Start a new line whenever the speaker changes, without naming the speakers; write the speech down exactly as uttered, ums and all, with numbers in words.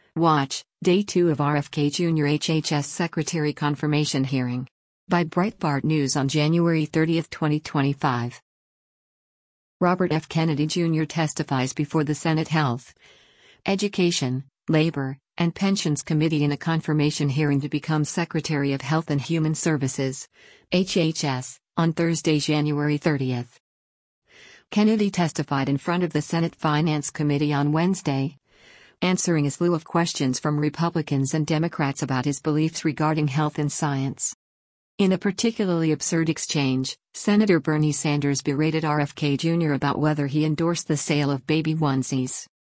Watch, Day two of R F K Junior H H S Secretary Confirmation Hearing. By Breitbart News on January thirtieth, twenty twenty-five. Robert F. Kennedy Junior testifies before the Senate Health, Education, Labor, and Pensions Committee in a confirmation hearing to become Secretary of Health and Human Services, H H S, on Thursday, January thirtieth. Kennedy testified in front of the Senate Finance Committee on Wednesday, answering a slew of questions from Republicans and Democrats about his beliefs regarding health and science. In a particularly absurd exchange, Senator Bernie Sanders berated R F K Junior about whether he endorsed the sale of baby onesies.